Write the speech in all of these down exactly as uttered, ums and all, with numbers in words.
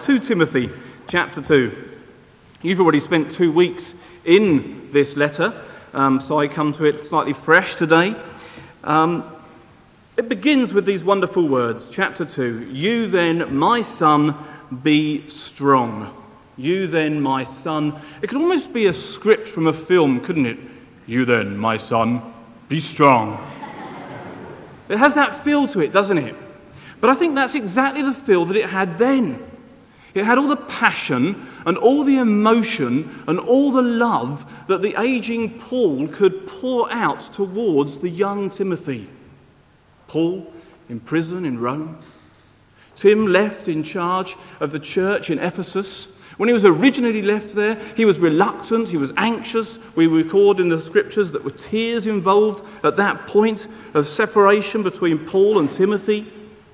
Second Timothy chapter two. You've already spent two weeks in this letter, um, so I come to it slightly fresh today. Um, it begins with these wonderful words, chapter two. You then, my son, be strong. You then, my son. It could almost be a script from a film, couldn't it? You then, my son, be strong. It has that feel to it, doesn't it? But I think that's exactly the feel that it had then. It had all the passion and all the emotion and all the love that the aging Paul could pour out towards the young Timothy. Paul in prison in Rome. Tim left in charge of the church in Ephesus. When he was originally left there, he was reluctant, he was anxious. We record in the scriptures that were tears involved at that point of separation between Paul and Timothy.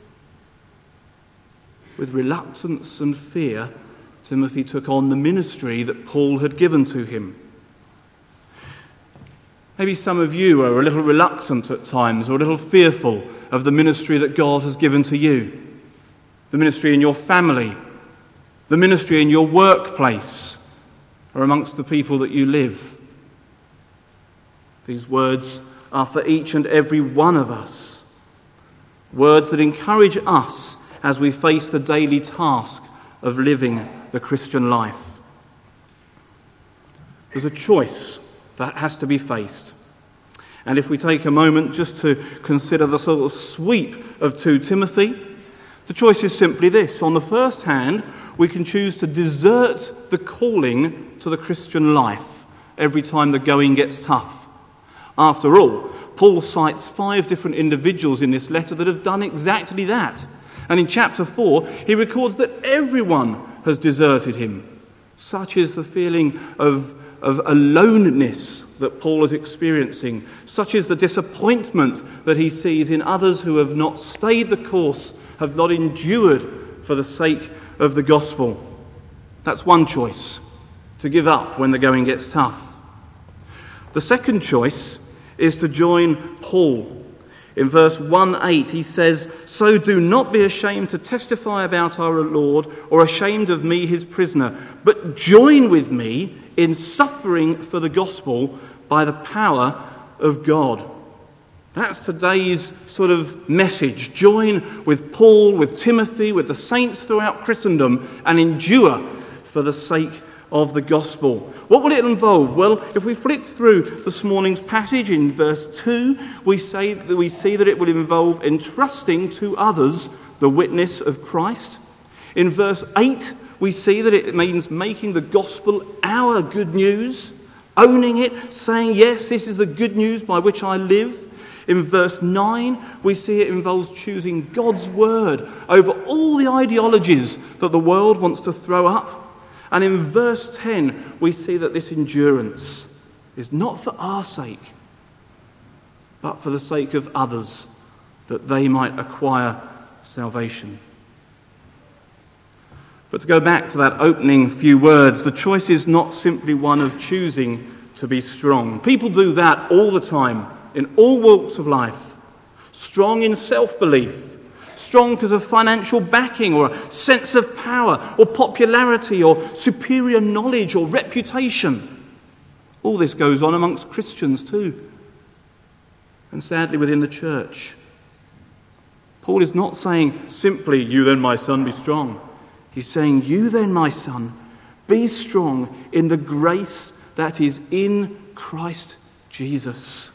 With reluctance and fear, Timothy took on the ministry that Paul had given to him. Maybe some of you are a little reluctant at times or a little fearful of the ministry that God has given to you. The ministry in your family, the ministry in your workplace, or amongst the people that you live. These words are for each and every one of us. Words that encourage us as we face the daily task of living the Christian life. There's a choice that has to be faced. And if we take a moment just to consider the sort of sweep of Second Timothy, the choice is simply this. On the first hand, we can choose to desert the calling to the Christian life every time the going gets tough. After all, Paul cites five different individuals in this letter that have done exactly that. And in chapter four, he records that everyone has deserted him. Such is the feeling of, of aloneness that Paul is experiencing. Such is the disappointment that he sees in others who have not stayed the course, have not endured for the sake of the gospel. That's one choice, to give up when the going gets tough. The second choice is to join Paul. In verse one eight, he says, "So do not be ashamed to testify about our Lord, or ashamed of me, his prisoner, but join with me in suffering for the gospel by the power of God." That's today's sort of message. Join with Paul, with Timothy, with the saints throughout Christendom, and endure for the sake of the gospel. What will it involve? Well, if we flick through this morning's passage in verse two, we say that we see that it will involve entrusting to others the witness of Christ. In verse eight, we see that it means making the gospel our good news, owning it, saying, yes, this is the good news by which I live. In verse nine, we see it involves choosing God's word over all the ideologies that the world wants to throw up. And in verse ten, we see that this endurance is not for our sake, but for the sake of others, that they might acquire salvation. But to go back to that opening few words, the choice is not simply one of choosing to be strong. People do that all the time, in all walks of life. Strong in self-belief. Strong because of financial backing or a sense of power or popularity or superior knowledge or reputation. All this goes on amongst Christians too. And sadly within the church. Paul is not saying simply, you then my son be strong. He's saying, you then my son be strong in the grace that is in Christ Jesus.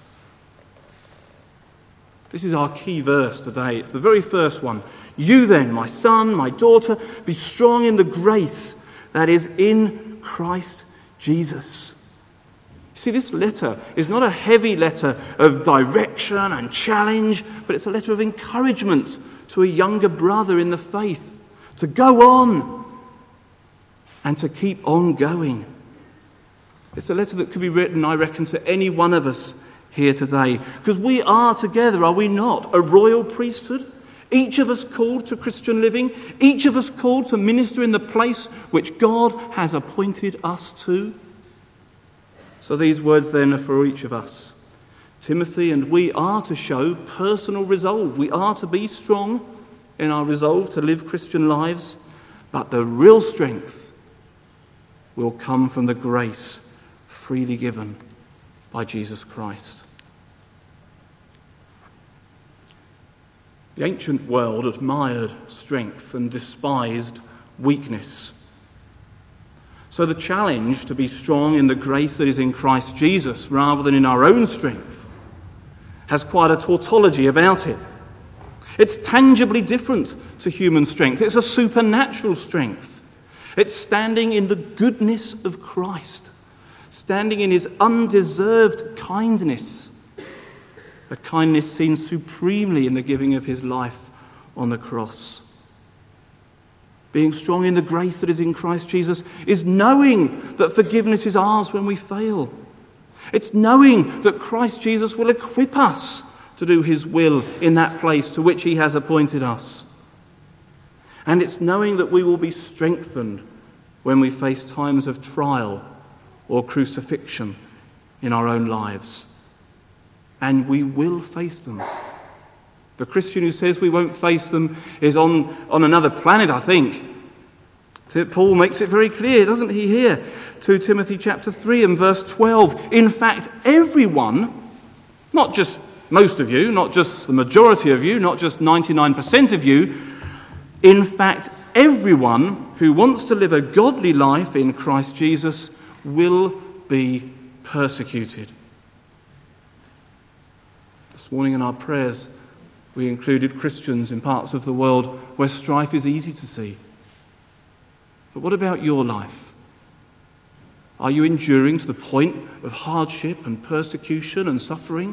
This is our key verse today. It's the very first one. You then, my son, my daughter, be strong in the grace that is in Christ Jesus. You see, this letter is not a heavy letter of direction and challenge, but it's a letter of encouragement to a younger brother in the faith to go on and to keep on going. It's a letter that could be written, I reckon, to any one of us here today, because we are together, are we not, a royal priesthood? Each of us called to Christian living, each of us called to minister in the place which God has appointed us to. So these words then are for each of us. Timothy and we are to show personal resolve. We are to be strong in our resolve to live Christian lives, But the real strength will come from the grace freely given by Jesus Christ. The ancient world admired strength and despised weakness. So the challenge to be strong in the grace that is in Christ Jesus rather than in our own strength has quite a tautology about it. It's tangibly different to human strength. It's a supernatural strength. It's standing in the goodness of Christ, standing in his undeserved kindness, a kindness seen supremely in the giving of his life on the cross. Being strong in the grace that is in Christ Jesus is knowing that forgiveness is ours when we fail. It's knowing that Christ Jesus will equip us to do his will in that place to which he has appointed us. And it's knowing that we will be strengthened when we face times of trial or crucifixion in our own lives. And we will face them. The Christian who says we won't face them is on, on another planet, I think. Paul makes it very clear, doesn't he, here? Second Timothy chapter three and verse twelve. In fact, everyone, not just most of you, not just the majority of you, not just ninety-nine percent of you, in fact, everyone who wants to live a godly life in Christ Jesus will be persecuted. This morning in our prayers, we included Christians in parts of the world where strife is easy to see. But what about your life? Are you enduring to the point of hardship and persecution and suffering?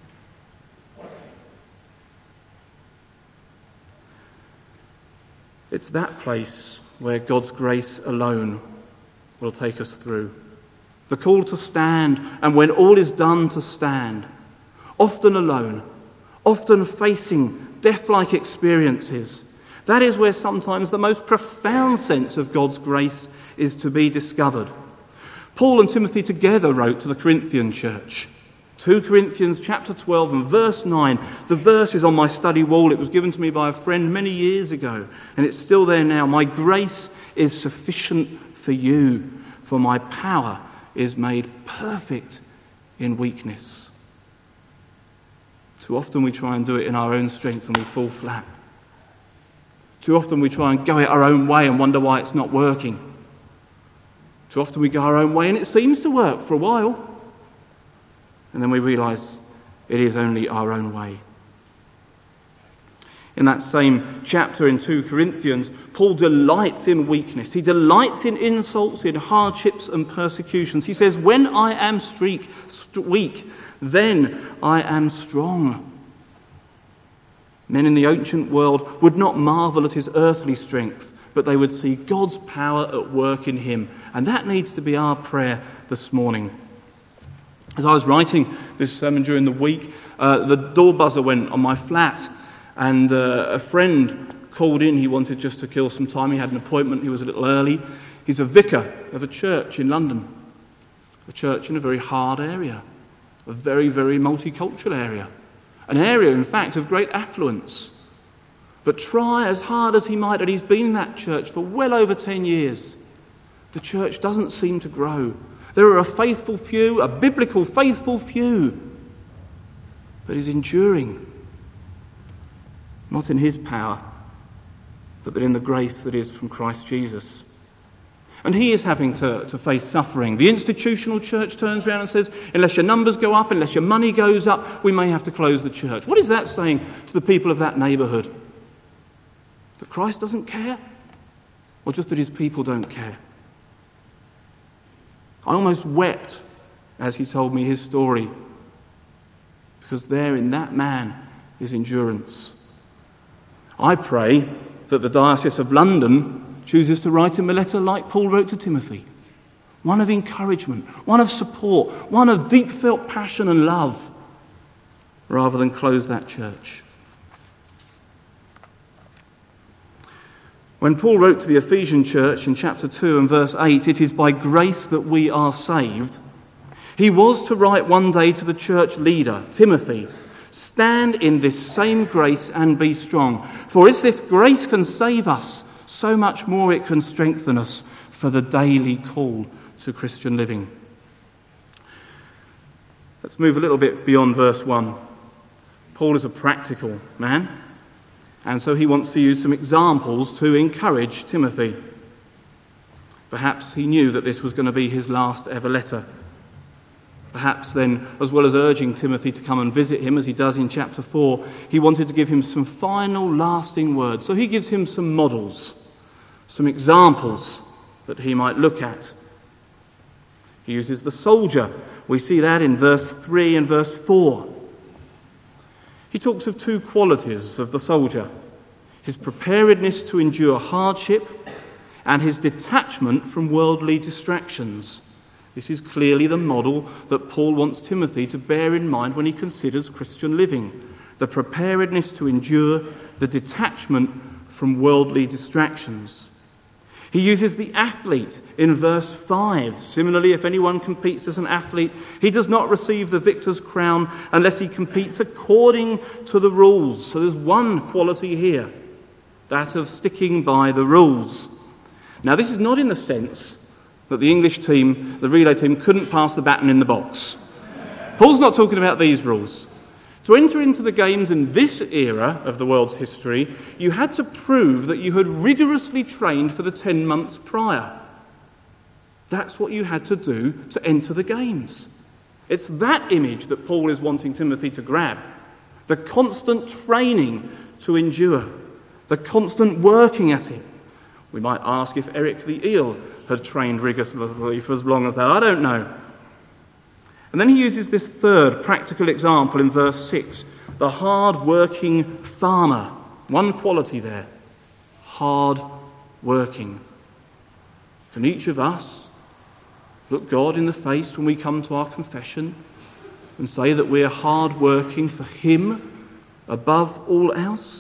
It's that place where God's grace alone will take us through. The call to stand, and when all is done, to stand. Often alone, often facing death-like experiences. That is where sometimes the most profound sense of God's grace is to be discovered. Paul and Timothy together wrote to the Corinthian church. Second Corinthians chapter twelve and verse nine. The verse is on my study wall. It was given to me by a friend many years ago, and it's still there now. My grace is sufficient for you, for my power is made perfect in weakness. Too often we try and do it in our own strength and we fall flat. Too often we try and go it our own way and wonder why it's not working. Too often we go our own way and it seems to work for a while. And then we realise it is only our own way. In that same chapter in Second Corinthians, Paul delights in weakness. He delights in insults, in hardships and persecutions. He says, when I am streak, st- weak, then I am strong. Men in the ancient world would not marvel at his earthly strength, but they would see God's power at work in him. And that needs to be our prayer this morning. As I was writing this sermon during the week, uh, the door buzzer went on my flat, and uh, a friend called in. He wanted just to kill some time. He had an appointment. He was a little early. He's a vicar of a church in London, a church in a very hard area, a very, very multicultural area. An area, in fact, of great affluence. But try as hard as he might, and he's been in that church for well over ten years, the church doesn't seem to grow. There are a faithful few, a biblical faithful few, but he's enduring, not in his power, but that in the grace that is from Christ Jesus. And he is having to, to face suffering. The institutional church turns around and says, unless your numbers go up, unless your money goes up, we may have to close the church. What is that saying to the people of that neighbourhood? That Christ doesn't care? Or just that his people don't care? I almost wept as he told me his story, because there in that man is endurance. I pray that the Diocese of London chooses to write him a letter like Paul wrote to Timothy. One of encouragement, one of support, one of deep felt passion and love, rather than close that church. When Paul wrote to the Ephesian church in chapter two and verse eight, it is by grace that we are saved, he was to write one day to the church leader, Timothy, stand in this same grace and be strong. For as if grace can save us, so much more it can strengthen us for the daily call to Christian living. Let's move a little bit beyond verse one. Paul is a practical man, and so he wants to use some examples to encourage Timothy. Perhaps he knew that this was going to be his last ever letter. Perhaps then, as well as urging Timothy to come and visit him, as he does in chapter four, he wanted to give him some final lasting words. So he gives him some models, some examples that he might look at. He uses the soldier. We see that in verse three and verse four. He talks of two qualities of the soldier: his preparedness to endure hardship and his detachment from worldly distractions. This is clearly the model that Paul wants Timothy to bear in mind when he considers Christian living. The preparedness to endure, the detachment from worldly distractions. He uses the athlete in verse five. Similarly, if anyone competes as an athlete, he does not receive the victor's crown unless he competes according to the rules. So there's one quality here, that of sticking by the rules. Now, this is not in the sense that the English team, the relay team, couldn't pass the baton in the box. Paul's not talking about these rules. To enter into the games in this era of the world's history, you had to prove that you had rigorously trained for the ten months prior. That's what you had to do to enter the games. It's that image that Paul is wanting Timothy to grab. The constant training to endure, the constant working at it. We might ask if Eric the eel had trained rigorously for as long as that. I don't know. And then he uses this third practical example in verse six, the hard-working farmer. One quality there, hard-working. Can each of us look God in the face when we come to our confession and say that we're hard-working for him above all else?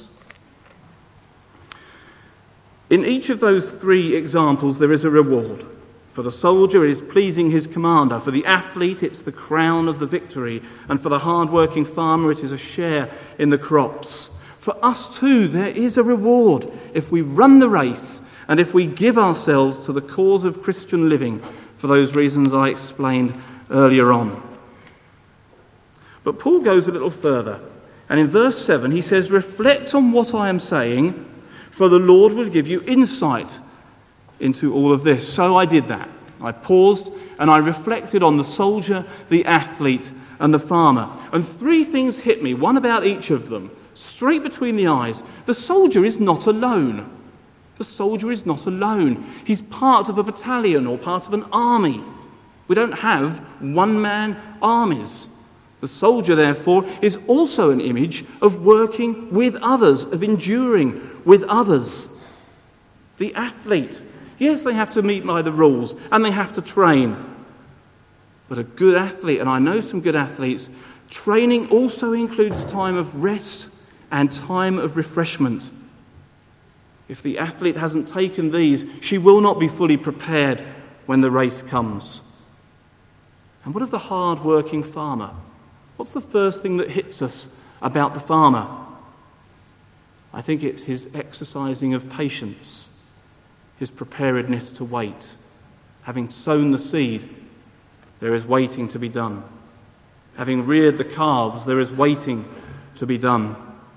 In each of those three examples, there is a reward. For the soldier, it is pleasing his commander. For the athlete, it's the crown of the victory. And for the hard-working farmer, it is a share in the crops. For us too, there is a reward if we run the race and if we give ourselves to the cause of Christian living for those reasons I explained earlier on. But Paul goes a little further. And in verse seven, he says, "Reflect on what I am saying, for the Lord will give you insight into all of this." So I did that. I paused and I reflected on the soldier, the athlete, and the farmer. And three things hit me, one about each of them, straight between the eyes. The soldier is not alone. The soldier is not alone. He's part of a battalion or part of an army. We don't have one-man armies. The soldier, therefore, is also an image of working with others, of enduring with others. The athlete, yes, they have to meet by the rules and they have to train. But a good athlete, and I know some good athletes, training also includes time of rest and time of refreshment. If the athlete hasn't taken these, she will not be fully prepared when the race comes. And what of the hard-working farmer? What's the first thing that hits us about the farmer? I think it's his exercising of patience, his preparedness to wait. Having sown the seed, there is waiting to be done. Having reared the calves, there is waiting to be done.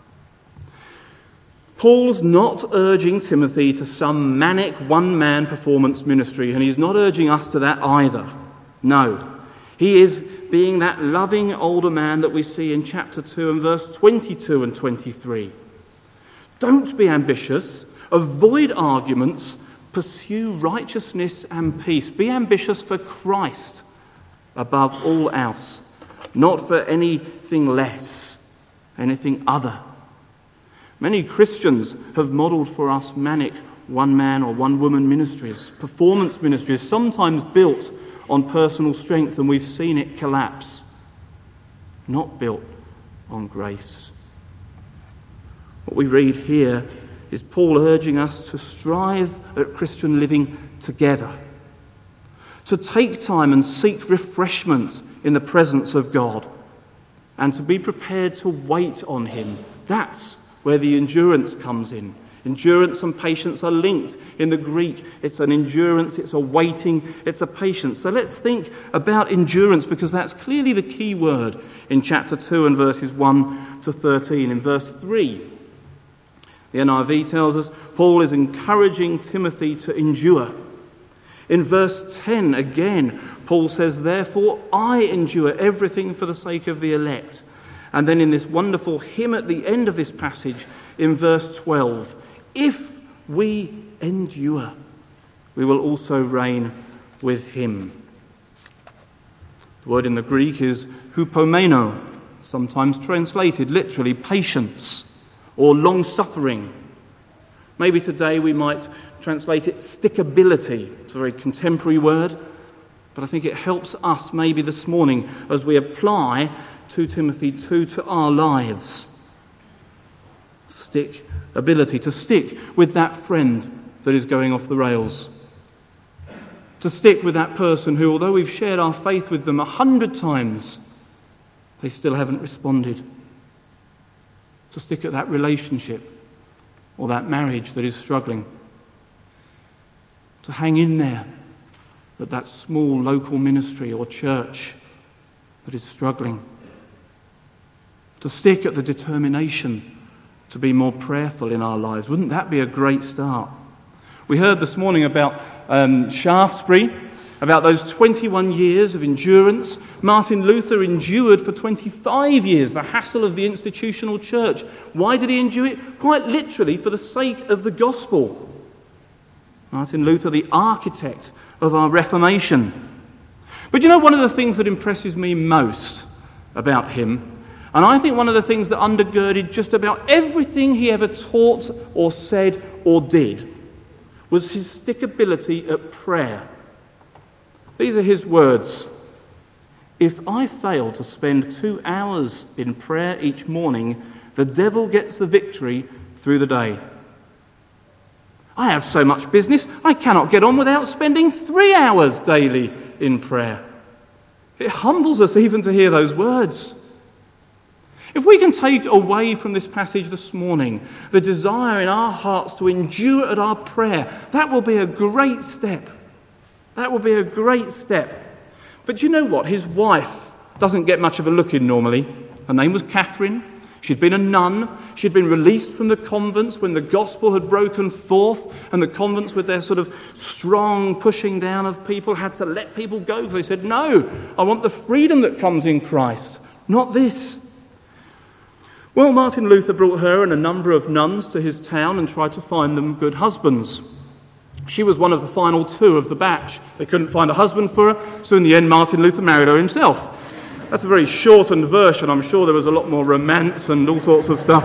Paul's not urging Timothy to some manic one-man performance ministry, and he's not urging us to that either. No. He is being that loving older man that we see in chapter two and verse twenty-two and twenty-three. Don't be ambitious, avoid arguments, pursue righteousness and peace. Be ambitious for Christ above all else, not for anything less, anything other. Many Christians have modelled for us manic one-man or one-woman ministries, performance ministries, sometimes built on personal strength, and we've seen it collapse. Not built on grace. What we read here is Paul urging us to strive at Christian living together, to take time and seek refreshment in the presence of God, and to be prepared to wait on him. That's where the endurance comes in. Endurance and patience are linked. In the Greek, it's an endurance, it's a waiting, it's a patience. So let's think about endurance, because that's clearly the key word in chapter two and verses one to thirteen. In verse three, the N I V tells us Paul is encouraging Timothy to endure. In verse ten, again, Paul says, "Therefore I endure everything for the sake of the elect." And then in this wonderful hymn at the end of this passage, in verse twelve, "If we endure, we will also reign with him." The word in the Greek is hupomeno, sometimes translated literally patience or long-suffering. Maybe today we might translate it stickability. It's a very contemporary word, but I think it helps us maybe this morning as we apply Second Timothy two to our lives. Stick ability, to stick with that friend that is going off the rails. To stick with that person who, although we've shared our faith with them a hundred times, they still haven't responded. To stick at that relationship or that marriage that is struggling. To hang in there at that small local ministry or church that is struggling. To stick at the determination to be more prayerful in our lives. Wouldn't that be a great start? We heard this morning about um, Shaftesbury, about those twenty-one years of endurance. Martin Luther endured for twenty-five years the hassle of the institutional church. Why did he endure it? Quite literally for the sake of the gospel. Martin Luther, the architect of our Reformation. But you know, one of the things that impresses me most about him, and I think one of the things that undergirded just about everything he ever taught or said or did, was his stickability at prayer. These are his words. "If I fail to spend two hours in prayer each morning, the devil gets the victory through the day. I have so much business, I cannot get on without spending three hours daily in prayer." It humbles us even to hear those words. If we can take away from this passage this morning the desire in our hearts to endure at our prayer, that will be a great step. That will be a great step. But you know what? His wife doesn't get much of a look in normally. Her name was Catherine. She'd been a nun. She'd been released from the convents when the gospel had broken forth, and the convents, with their sort of strong pushing down of people, had to let people go because they said, "No, I want the freedom that comes in Christ, not this." Well, Martin Luther brought her and a number of nuns to his town and tried to find them good husbands. She was one of the final two of the batch. They couldn't find a husband for her, so in the end Martin Luther married her himself. That's a very shortened version. I'm sure there was a lot more romance and all sorts of stuff.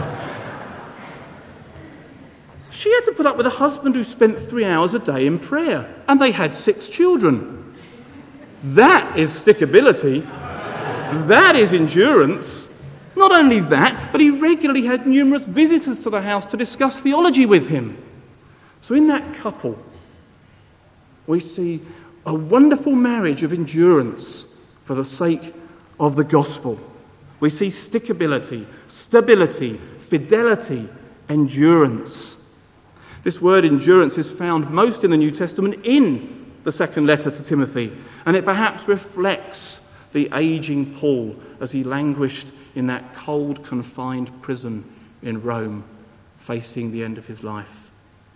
She had to put up with a husband who spent three hours a day in prayer, and they had six children. That is stickability. That is endurance. Not only that, but he regularly had numerous visitors to the house to discuss theology with him. So in that couple, we see a wonderful marriage of endurance for the sake of the gospel. We see stickability, stability, fidelity, endurance. This word endurance is found most in the New Testament in the second letter to Timothy, and it perhaps reflects the aging Paul as he languished in that cold, confined prison in Rome, facing the end of his life.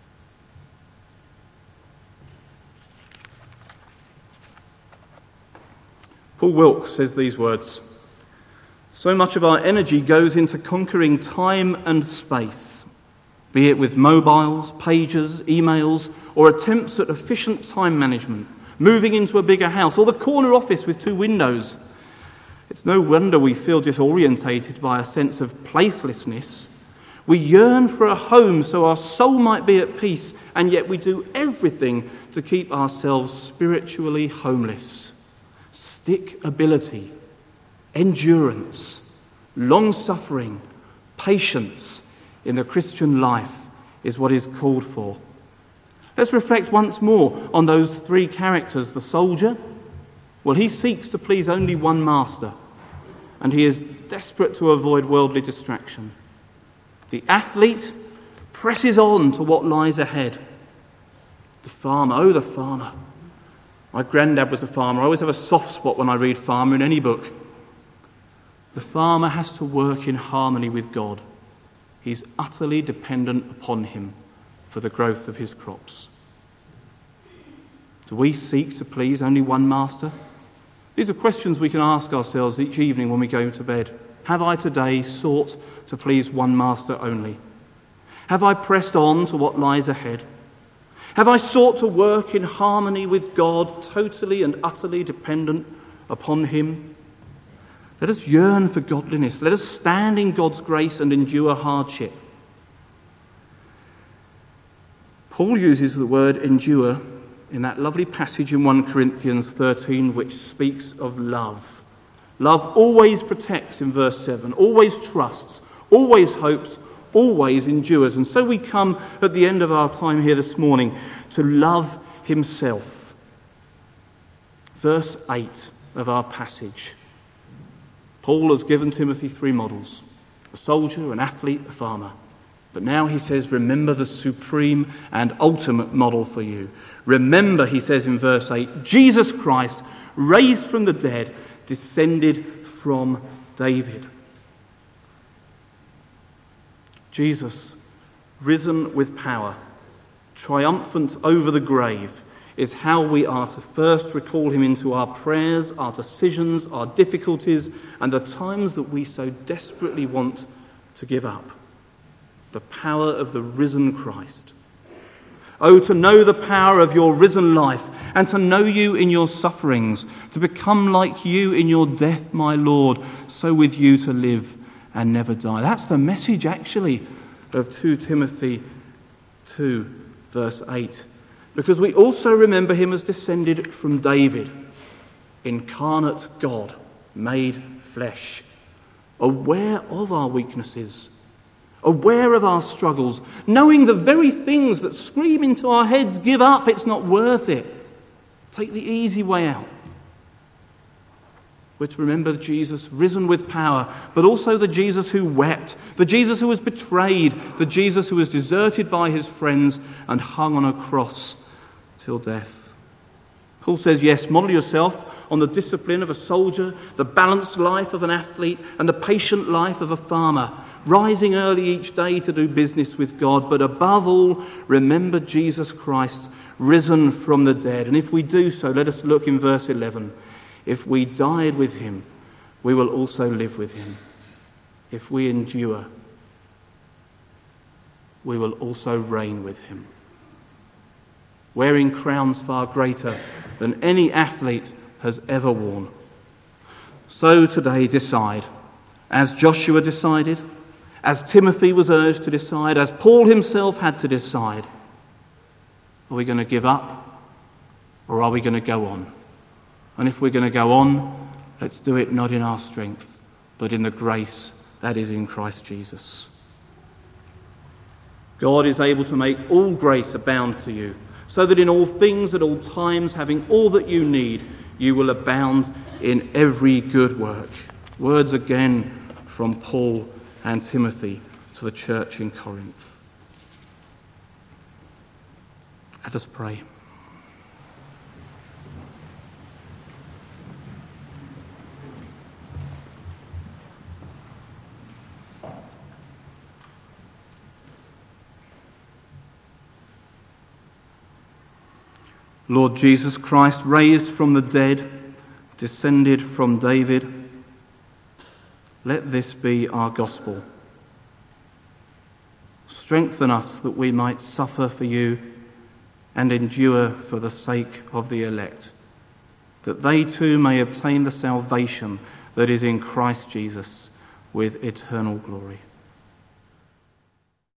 Paul Wilkes says these words: "So much of our energy goes into conquering time and space, be it with mobiles, pages, emails, or attempts at efficient time management, moving into a bigger house, or the corner office with two windows. It's no wonder we feel disorientated by a sense of placelessness. We yearn for a home so our soul might be at peace, and yet we do everything to keep ourselves spiritually homeless." Stickability, endurance, long-suffering, patience in the Christian life is what is called for. Let's reflect once more on those three characters. The soldier, well, he seeks to please only one master, and he is desperate to avoid worldly distraction. The athlete, presses on to what lies ahead. The farmer, oh the farmer. My granddad was a farmer. I always have a soft spot when I read farmer in any book. The farmer has to work in harmony with God. He's utterly dependent upon him for the growth of his crops. Do we seek to please only one master? These are questions we can ask ourselves each evening when we go to bed. Have I today sought to please one master only? Have I pressed on to what lies ahead? Have I sought to work in harmony with God, totally and utterly dependent upon him? Let us yearn for godliness. Let us stand in God's grace and endure hardship. Paul uses the word endure in that lovely passage in First Corinthians thirteen, which speaks of love. Love always protects in verse seven, always trusts, always hopes, always endures. And so we come at the end of our time here this morning to love himself. Verse eight of our passage. Paul has given Timothy three models: a soldier, an athlete, a farmer. But now he says, remember the supreme and ultimate model for you. Remember, he says in verse eight, Jesus Christ, raised from the dead, descended from David. Jesus, risen with power, triumphant over the grave, is how we are to first recall him into our prayers, our decisions, our difficulties, and the times that we so desperately want to give up. The power of the risen Christ. Oh, to know the power of your risen life, and to know you in your sufferings, to become like you in your death, my Lord, so with you to live and never die. That's the message, actually, of Second Timothy two, verse eight. Because we also remember him as descended from David, incarnate God, made flesh, aware of our weaknesses, aware of our struggles, knowing the very things that scream into our heads, give up, it's not worth it. Take the easy way out. We're to remember Jesus risen with power, but also the Jesus who wept, the Jesus who was betrayed, the Jesus who was deserted by his friends and hung on a cross till death. Paul says, yes, model yourself on the discipline of a soldier, the balanced life of an athlete, and the patient life of a farmer, rising early each day to do business with God, but above all, remember Jesus Christ, risen from the dead. And if we do so, let us look in verse eleven. If we died with him, we will also live with him. If we endure, we will also reign with him. Wearing crowns far greater than any athlete has ever worn. So today decide, as Joshua decided, as Timothy was urged to decide, as Paul himself had to decide, are we going to give up or are we going to go on? And if we're going to go on, let's do it not in our strength, but in the grace that is in Christ Jesus. God is able to make all grace abound to you, so that in all things at all times, having all that you need, you will abound in every good work. Words again from Paul and Timothy to the church in Corinth. Let us pray. Lord Jesus Christ, raised from the dead, descended from David, let this be our gospel. Strengthen us that we might suffer for you and endure for the sake of the elect, that they too may obtain the salvation that is in Christ Jesus with eternal glory.